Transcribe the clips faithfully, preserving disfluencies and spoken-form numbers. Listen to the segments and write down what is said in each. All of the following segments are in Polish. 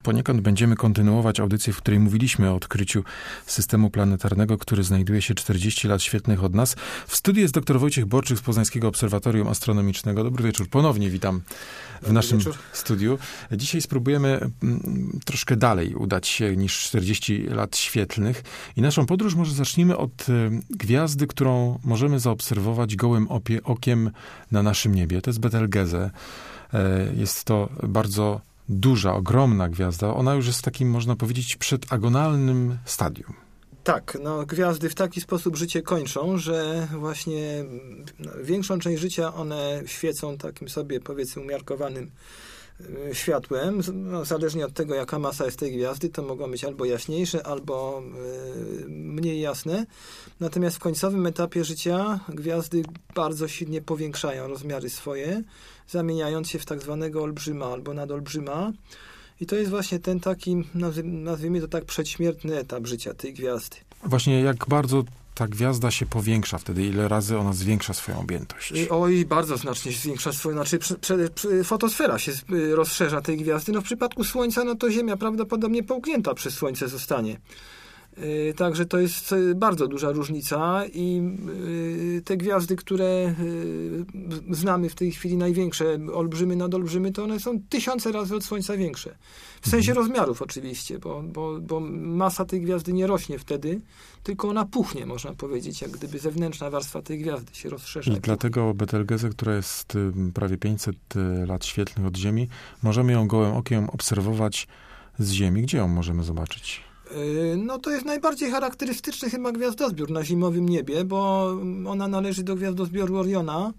Poniekąd będziemy kontynuować audycję, w której mówiliśmy o odkryciu systemu planetarnego, który znajduje się czterdzieści lat świetlnych od nas. W studiu jest dr Wojciech Borczyk z Poznańskiego Obserwatorium Astronomicznego. Dobry wieczór. Ponownie witam w Dobry naszym wieczór. studiu. Dzisiaj spróbujemy mm, troszkę dalej udać się niż czterdzieści lat świetlnych. I naszą podróż może zacznijmy od y, gwiazdy, którą możemy zaobserwować gołym opie, okiem na naszym niebie. To jest Betelgeze. Y, jest to bardzo duża, ogromna gwiazda, ona już jest w takim, można powiedzieć, przedagonalnym stadium. Tak, no gwiazdy w taki sposób życie kończą, że właśnie większą część życia one świecą takim sobie, powiedzmy, umiarkowanym światłem. No, zależnie od tego, jaka masa jest tej gwiazdy, to mogą być albo jaśniejsze, albo y, mniej jasne. Natomiast w końcowym etapie życia gwiazdy bardzo silnie powiększają rozmiary swoje, zamieniając się w tak zwanego olbrzyma albo nadolbrzyma. I to jest właśnie ten taki, nazwijmy to tak, przedśmiertny etap życia tej gwiazdy. Właśnie jak bardzo ta gwiazda się powiększa wtedy? Ile razy ona zwiększa swoją objętość? Oj, bardzo znacznie zwiększa swoją, znaczy prze, prze, prze, fotosfera się rozszerza tej gwiazdy. No w przypadku Słońca, no to Ziemia prawdopodobnie połknięta przez Słońce zostanie. Yy, także to jest bardzo duża różnica i yy, te gwiazdy, które yy, znamy w tej chwili, największe, olbrzymy, nadolbrzymy, to one są tysiące razy od Słońca większe. W sensie mhm. rozmiarów oczywiście, bo, bo, bo masa tej gwiazdy nie rośnie wtedy, tylko ona puchnie, można powiedzieć, jak gdyby zewnętrzna warstwa tej gwiazdy się rozszerza. I dlatego Betelgezę, która jest prawie pięćset lat świetlnych od Ziemi, możemy ją gołym okiem obserwować z Ziemi. Gdzie ją możemy zobaczyć? No to jest najbardziej charakterystyczny chyba gwiazdozbiór na zimowym niebie, bo ona należy do gwiazdozbioru Oriona,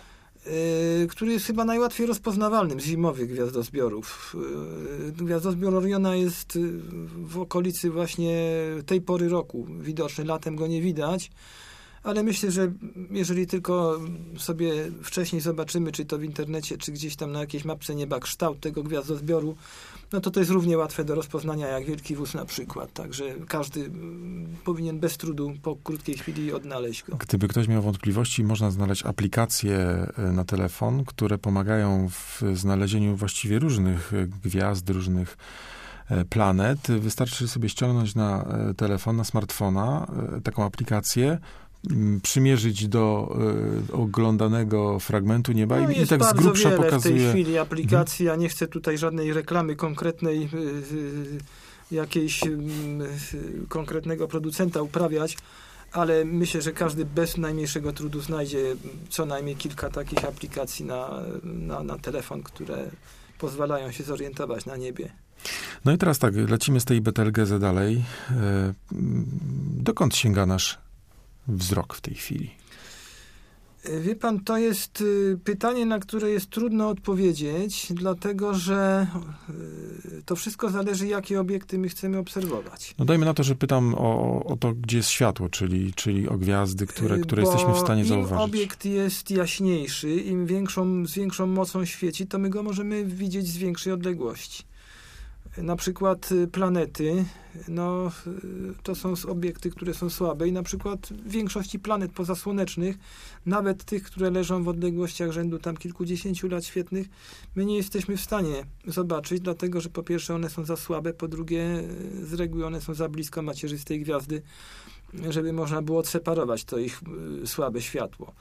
który jest chyba najłatwiej rozpoznawalnym z zimowych gwiazdozbiorów. Gwiazdozbiór Oriona jest w okolicy właśnie tej pory roku widoczny, latem go nie widać, ale myślę, że jeżeli tylko sobie wcześniej zobaczymy, czy to w internecie, czy gdzieś tam na jakiejś mapce nieba kształt tego gwiazdozbioru, no to to jest równie łatwe do rozpoznania jak Wielki Wóz na przykład. Także każdy powinien bez trudu po krótkiej chwili odnaleźć go. Gdyby ktoś miał wątpliwości, można znaleźć aplikacje na telefon, które pomagają w znalezieniu właściwie różnych gwiazd, różnych planet. Wystarczy sobie ściągnąć na telefon, na smartfona taką aplikację, przymierzyć do y, oglądanego fragmentu nieba no i, i tak z grubsza wiele pokazuje. W tej chwili aplikacji, ja nie chcę tutaj żadnej reklamy konkretnej, y, y, jakiejś y, y, konkretnego producenta uprawiać, ale myślę, że każdy bez najmniejszego trudu znajdzie co najmniej kilka takich aplikacji na, na, na telefon, które pozwalają się zorientować na niebie. No i teraz tak, lecimy z tej Betelgezy dalej. Dokąd sięga nasz wzrok w tej chwili? Wie pan, to jest pytanie, na które jest trudno odpowiedzieć, dlatego że to wszystko zależy, jakie obiekty my chcemy obserwować. No dajmy na to, że pytam o, o to, gdzie jest światło, czyli, czyli o gwiazdy, które, które jesteśmy w stanie im zauważyć. Im obiekt jest jaśniejszy, im większą, z większą mocą świeci, to my go możemy widzieć z większej odległości. Na przykład planety, no to są obiekty, które są słabe i na przykład w większości planet pozasłonecznych, nawet tych, które leżą w odległościach rzędu tam kilkudziesięciu lat świetlnych, my nie jesteśmy w stanie zobaczyć, dlatego że po pierwsze one są za słabe, po drugie z reguły one są za blisko macierzystej gwiazdy, żeby można było odseparować to ich słabe światło.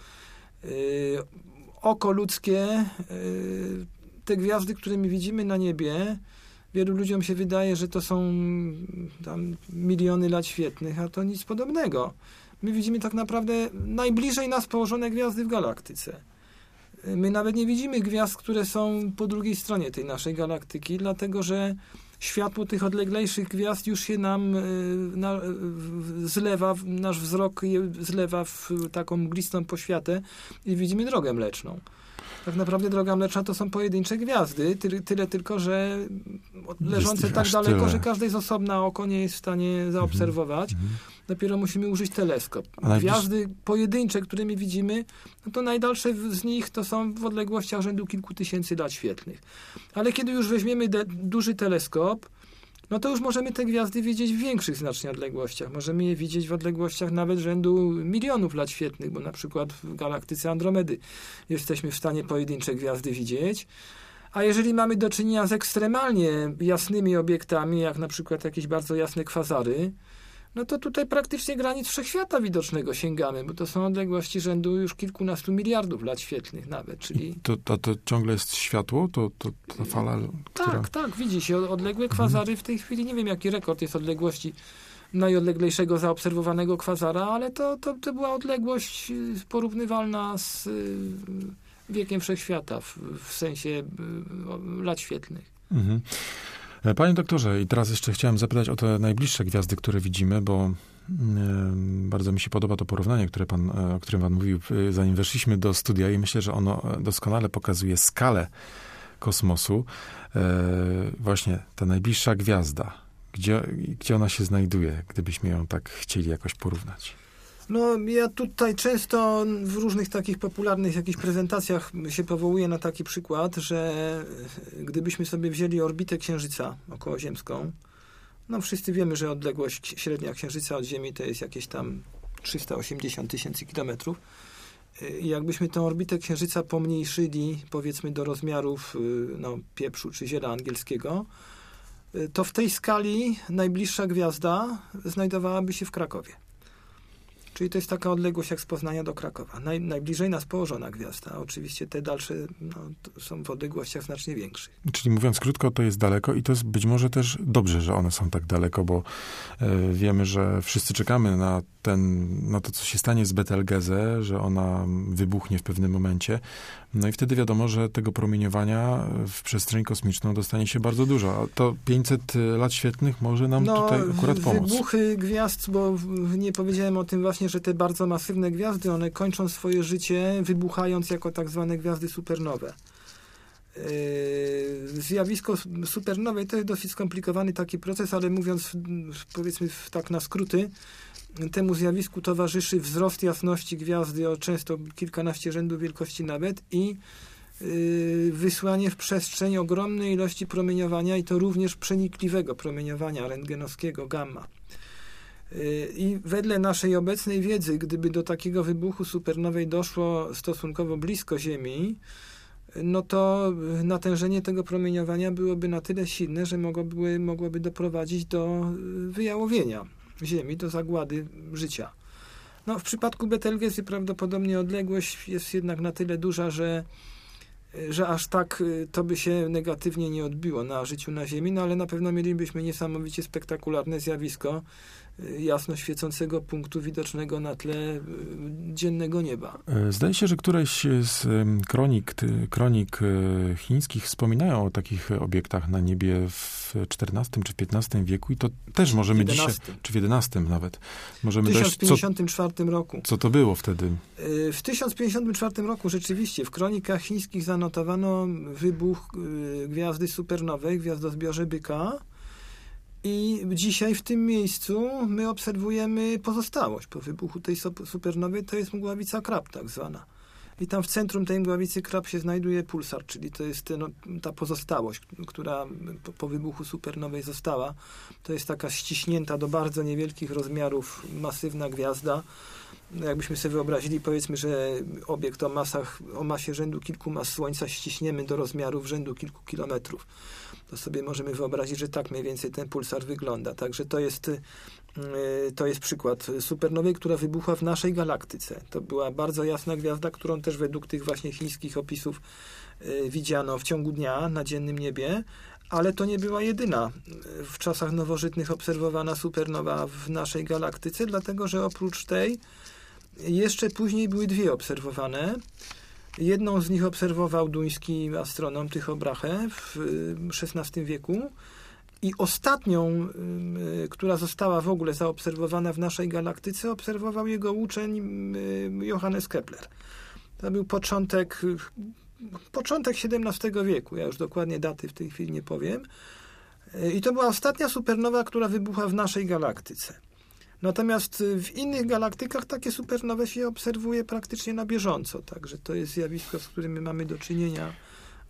Oko ludzkie, te gwiazdy, które my widzimy na niebie, wielu ludziom się wydaje, że to są tam miliony lat świetlnych, a to nic podobnego. My widzimy tak naprawdę najbliżej nas położone gwiazdy w galaktyce. My nawet nie widzimy gwiazd, które są po drugiej stronie tej naszej galaktyki, dlatego że światło tych odleglejszych gwiazd już się nam na, zlewa, nasz wzrok je zlewa w taką mglistą poświatę i widzimy drogę mleczną. Tak naprawdę droga mleczna to są pojedyncze gwiazdy, tyle, tyle tylko, że leżące tak daleko, tyle. Że każdej z osobna oko nie jest w stanie zaobserwować. Mm-hmm. Dopiero musimy użyć teleskop. Gwiazdy pojedyncze, które my widzimy, no to najdalsze z nich to są w odległościach rzędu kilku tysięcy lat świetlnych. Ale kiedy już weźmiemy de- duży teleskop, no to już możemy te gwiazdy widzieć w większych znacznie odległościach. Możemy je widzieć w odległościach nawet rzędu milionów lat świetlnych, bo na przykład w galaktyce Andromedy jesteśmy w stanie pojedyncze gwiazdy widzieć. A jeżeli mamy do czynienia z ekstremalnie jasnymi obiektami, jak na przykład jakieś bardzo jasne kwazary, no to tutaj praktycznie granic wszechświata widocznego sięgamy, bo to są odległości rzędu już kilkunastu miliardów lat świetlnych nawet, czyli... To, to, to ciągle jest światło? To, to, to fala, która... Tak, tak, widzi się. Odległe kwazary w tej chwili, nie wiem jaki rekord jest odległości najodleglejszego zaobserwowanego kwazara, ale to, to, to była odległość porównywalna z wiekiem wszechświata w, w sensie lat świetlnych. Mhm. Panie doktorze, i teraz jeszcze chciałem zapytać o te najbliższe gwiazdy, które widzimy, bo y, bardzo mi się podoba to porównanie, które pan, o którym pan mówił, y, zanim weszliśmy do studia i myślę, że ono doskonale pokazuje skalę kosmosu. Y, właśnie ta najbliższa gwiazda, gdzie, gdzie ona się znajduje, gdybyśmy ją tak chcieli jakoś porównać? No, ja tutaj często w różnych takich popularnych jakichś prezentacjach się powołuję na taki przykład, że gdybyśmy sobie wzięli orbitę Księżyca okołoziemską, no wszyscy wiemy, że odległość średnia Księżyca od Ziemi to jest jakieś tam trzysta osiemdziesiąt tysięcy kilometrów. I jakbyśmy tę orbitę Księżyca pomniejszyli, powiedzmy, do rozmiarów no, pieprzu czy ziela angielskiego, to w tej skali najbliższa gwiazda znajdowałaby się w Krakowie. Czyli to jest taka odległość jak z Poznania do Krakowa. Naj, najbliżej nas położona gwiazda. Oczywiście te dalsze no, są w odległościach znacznie większych. Czyli mówiąc krótko, to jest daleko i to jest być może też dobrze, że one są tak daleko, bo y, wiemy, że wszyscy czekamy na, ten, na to, co się stanie z Betelgeze, że ona wybuchnie w pewnym momencie. No i wtedy wiadomo, że tego promieniowania w przestrzeń kosmiczną dostanie się bardzo dużo. A to pięćset lat świetlnych może nam no, tutaj akurat pomóc. Wybuchy gwiazd, bo nie powiedziałem o tym właśnie, że te bardzo masywne gwiazdy, one kończą swoje życie wybuchając jako tak zwane gwiazdy supernowe. Yy, zjawisko supernowej to jest dosyć skomplikowany taki proces, ale mówiąc powiedzmy tak na skróty, temu zjawisku towarzyszy wzrost jasności gwiazdy o często kilkanaście rzędów wielkości nawet i yy, wysłanie w przestrzeń ogromnej ilości promieniowania i to również przenikliwego promieniowania rentgenowskiego gamma. I wedle naszej obecnej wiedzy, gdyby do takiego wybuchu supernowej doszło stosunkowo blisko Ziemi, no to natężenie tego promieniowania byłoby na tyle silne, że mogłoby, mogłoby doprowadzić do wyjałowienia Ziemi, do zagłady życia. No, w przypadku Betelgezy prawdopodobnie odległość jest jednak na tyle duża, że, że aż tak to by się negatywnie nie odbiło na życiu na Ziemi, no ale na pewno mielibyśmy niesamowicie spektakularne zjawisko jasno świecącego punktu widocznego na tle dziennego nieba. Zdaje się, że któreś z kronik, kronik chińskich wspominają o takich obiektach na niebie w czternastym czy w piętnastym wieku i to też możemy dzisiaj, czy w jedenastym nawet, możemy w tysiąc pięćdziesiątym czwartym dojść, roku. Co to było wtedy? W tysiąc pięćdziesiątym czwartym roku rzeczywiście w kronikach chińskich zanotowano wybuch gwiazdy supernowej, gwiazdozbiorze Byka. I dzisiaj w tym miejscu my obserwujemy pozostałość po wybuchu tej supernowej, to jest mgławica Krab tak zwana. I tam w centrum tej mgławicy Krab się znajduje pulsar, czyli to jest no, ta pozostałość, która po, po wybuchu supernowej została. To jest taka ściśnięta do bardzo niewielkich rozmiarów masywna gwiazda. Jakbyśmy sobie wyobrazili, powiedzmy, że obiekt o masach, o masie rzędu kilku mas Słońca ściśniemy do rozmiarów rzędu kilku kilometrów. To sobie możemy wyobrazić, że tak mniej więcej ten pulsar wygląda. Także to jest, to jest przykład supernowej, która wybuchła w naszej galaktyce. To była bardzo jasna gwiazda, którą też według tych właśnie chińskich opisów widziano w ciągu dnia na dziennym niebie, ale to nie była jedyna w czasach nowożytnych obserwowana supernowa w naszej galaktyce, dlatego że oprócz tej jeszcze później były dwie obserwowane. Jedną z nich obserwował duński astronom Tycho Brahe w szesnastym wieku i ostatnią, która została w ogóle zaobserwowana w naszej galaktyce, obserwował jego uczeń Johannes Kepler. To był początek, początek siedemnastego wieku, ja już dokładnie daty w tej chwili nie powiem. I to była ostatnia supernowa, która wybuchła w naszej galaktyce. Natomiast w innych galaktykach takie supernowe się obserwuje praktycznie na bieżąco, także to jest zjawisko, z którym my mamy do czynienia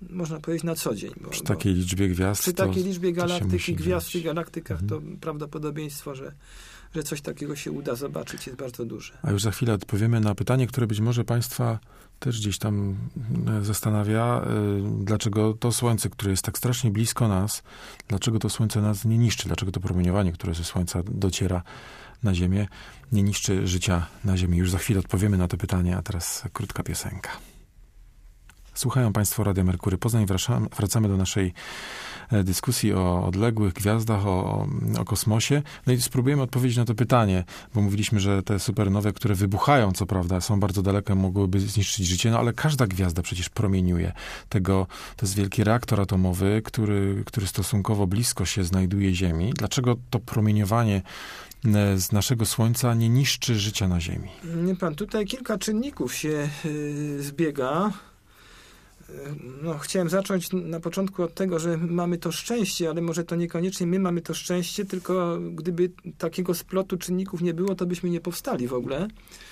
można powiedzieć, na co dzień. Bo, przy takiej liczbie gwiazd. Przy takiej liczbie galaktyk i gwiazd w tych dziać. galaktykach Mhm. to prawdopodobieństwo, że, że coś takiego się uda zobaczyć, jest bardzo duże. A już za chwilę odpowiemy na pytanie, które być może Państwa też gdzieś tam zastanawia, dlaczego to Słońce, które jest tak strasznie blisko nas, dlaczego to Słońce nas nie niszczy, dlaczego to promieniowanie, które ze Słońca dociera na Ziemię, nie niszczy życia na Ziemi. Już za chwilę odpowiemy na to pytanie, a teraz krótka piosenka. Słuchają Państwo Radia Merkury Poznań. Wracamy do naszej dyskusji o odległych gwiazdach, o, o kosmosie. No i spróbujemy odpowiedzieć na to pytanie, bo mówiliśmy, że te supernowe, które wybuchają, co prawda, są bardzo daleko, mogłyby zniszczyć życie, no ale każda gwiazda przecież promieniuje. Tego, to jest wielki reaktor atomowy, który, który stosunkowo blisko się znajduje Ziemi. Dlaczego to promieniowanie z naszego Słońca nie niszczy życia na Ziemi? Nie pan, tutaj kilka czynników się yy, zbiega. No, chciałem zacząć na początku od tego, że mamy to szczęście, ale może to niekoniecznie my mamy to szczęście, tylko gdyby takiego splotu czynników nie było, to byśmy nie powstali w ogóle.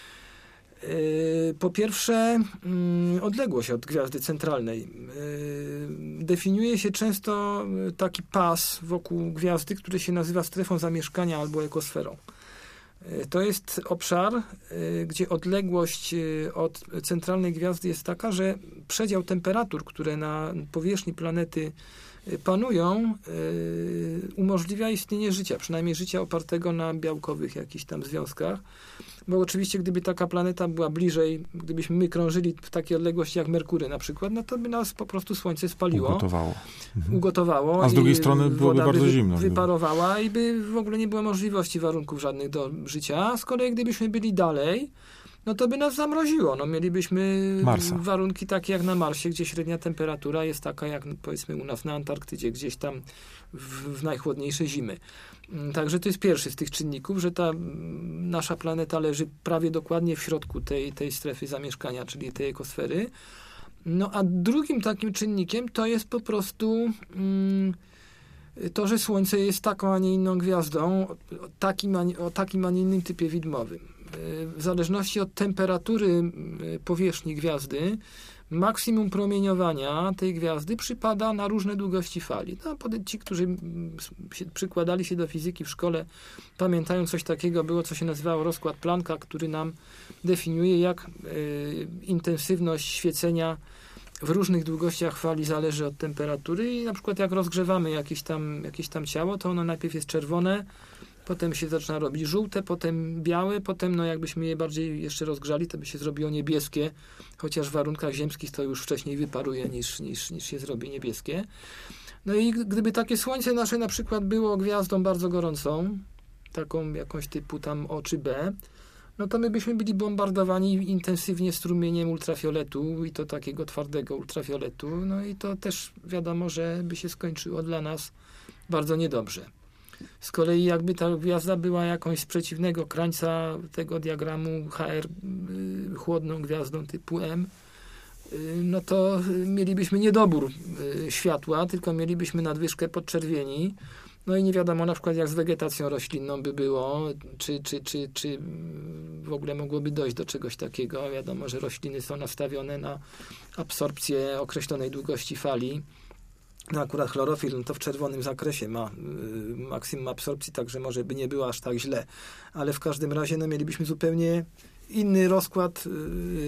Po pierwsze, odległość od gwiazdy centralnej. Definiuje się często taki pas wokół gwiazdy, który się nazywa strefą zamieszkania albo ekosferą. To jest obszar, gdzie odległość od centralnej gwiazdy jest taka, że przedział temperatur, które na powierzchni planety panują, umożliwia istnienie życia, przynajmniej życia opartego na białkowych jakichś tam związkach. Bo oczywiście, gdyby taka planeta była bliżej, gdybyśmy my krążyli w takiej odległości jak Merkury na przykład, no to by nas po prostu Słońce spaliło. Ugotowało. Mhm. Ugotowało. A z drugiej strony byłoby bardzo by zimno. Wyparowała i by w ogóle nie było możliwości warunków żadnych do życia. Z kolei gdybyśmy byli dalej, no to by nas zamroziło. No, mielibyśmy Marsa. warunki takie jak na Marsie, gdzie średnia temperatura jest taka jak powiedzmy u nas na Antarktydzie, gdzieś tam w, w najchłodniejsze zimy. Także to jest pierwszy z tych czynników, że ta nasza planeta leży prawie dokładnie w środku tej, tej strefy zamieszkania, czyli tej ekosfery. No a drugim takim czynnikiem to jest po prostu mm, to, że Słońce jest taką, a nie inną gwiazdą, o takim, a nie, o takim, a nie innym typie widmowym. W zależności od temperatury powierzchni gwiazdy, maksimum promieniowania tej gwiazdy przypada na różne długości fali. No, ci, którzy się, przykładali się do fizyki w szkole, pamiętają coś takiego, było co się nazywało rozkład Plancka, który nam definiuje, jak y, intensywność świecenia w różnych długościach fali zależy od temperatury i na przykład jak rozgrzewamy jakieś tam, jakieś tam ciało, to ono najpierw jest czerwone, potem się zaczyna robić żółte, potem białe, potem no jakbyśmy je bardziej jeszcze rozgrzali, to by się zrobiło niebieskie, chociaż w warunkach ziemskich to już wcześniej wyparuje niż, niż, niż się zrobi niebieskie. No i gdyby takie Słońce nasze na przykład było gwiazdą bardzo gorącą, taką jakąś typu tam O czy B, no to my byśmy byli bombardowani intensywnie strumieniem ultrafioletu i to takiego twardego ultrafioletu, no i to też wiadomo, że by się skończyło dla nas bardzo niedobrze. Z kolei jakby ta gwiazda była jakąś z przeciwnego krańca tego diagramu H R y, chłodną gwiazdą typu M, y, no to mielibyśmy niedobór y, światła, tylko mielibyśmy nadwyżkę podczerwieni. No i nie wiadomo na przykład jak z wegetacją roślinną by było, czy, czy, czy, czy w ogóle mogłoby dojść do czegoś takiego. Wiadomo, że rośliny są nastawione na absorpcję określonej długości fali. No akurat chlorofil no to w czerwonym zakresie ma y, maksimum absorpcji, także może by nie było aż tak źle. Ale w każdym razie no, mielibyśmy zupełnie inny rozkład y,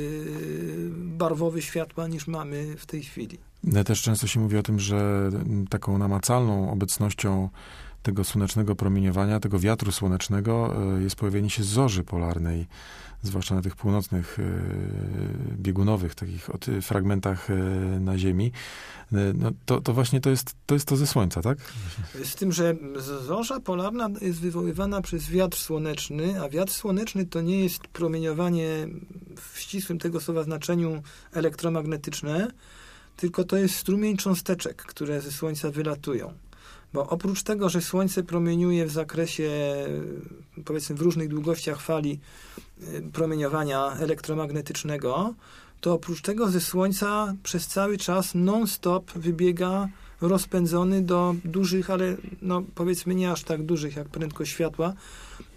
barwowy światła niż mamy w tej chwili. Też często się mówi o tym, że taką namacalną obecnością tego słonecznego promieniowania, tego wiatru słonecznego jest pojawienie się zorzy polarnej, zwłaszcza na tych północnych, biegunowych takich fragmentach na Ziemi. No, to, to właśnie to jest, to jest to ze Słońca, tak? Z tym, że zorza polarna jest wywoływana przez wiatr słoneczny, a wiatr słoneczny to nie jest promieniowanie w ścisłym tego słowa znaczeniu elektromagnetyczne, tylko to jest strumień cząsteczek, które ze Słońca wylatują. Bo oprócz tego, że Słońce promieniuje w zakresie, powiedzmy w różnych długościach fali promieniowania elektromagnetycznego, to oprócz tego ze Słońca przez cały czas non-stop wybiega rozpędzony do dużych, ale no powiedzmy nie aż tak dużych jak prędkość światła,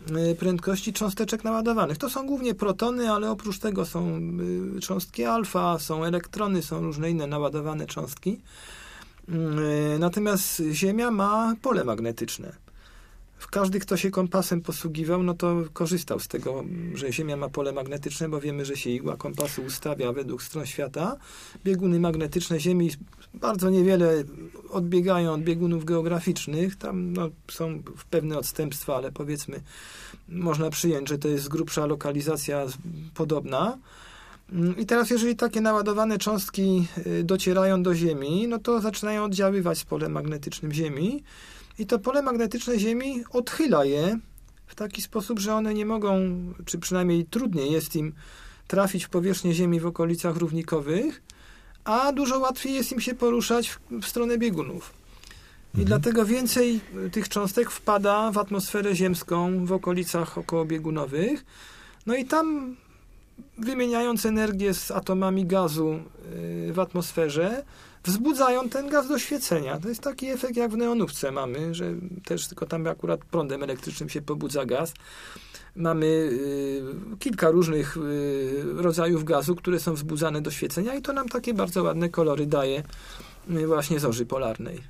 prędkości cząsteczek naładowanych. To są głównie protony, ale oprócz tego są cząstki alfa, są elektrony, są różne inne naładowane cząstki. Natomiast Ziemia ma pole magnetyczne. Każdy, kto się kompasem posługiwał, no to korzystał z tego, że Ziemia ma pole magnetyczne, bo wiemy, że się igła kompasu ustawia według stron świata. Bieguny magnetyczne Ziemi bardzo niewiele odbiegają od biegunów geograficznych. Tam no, są pewne odstępstwa, ale powiedzmy, można przyjąć, że to jest z grubsza lokalizacja podobna. I teraz, jeżeli takie naładowane cząstki docierają do Ziemi, no to zaczynają oddziaływać z polem magnetycznym Ziemi. I to pole magnetyczne Ziemi odchyla je w taki sposób, że one nie mogą, czy przynajmniej trudniej jest im trafić w powierzchnię Ziemi w okolicach równikowych, a dużo łatwiej jest im się poruszać w, w stronę biegunów. I mhm. dlatego więcej tych cząstek wpada w atmosferę ziemską w okolicach okołobiegunowych. No i tam, wymieniając energię z atomami gazu w atmosferze, wzbudzają ten gaz do świecenia. To jest taki efekt, jak w neonówce mamy, że też tylko tam akurat prądem elektrycznym się pobudza gaz. Mamy y, kilka różnych y, rodzajów gazu, które są wzbudzane do świecenia i to nam takie bardzo ładne kolory daje y, właśnie zorzy polarnej.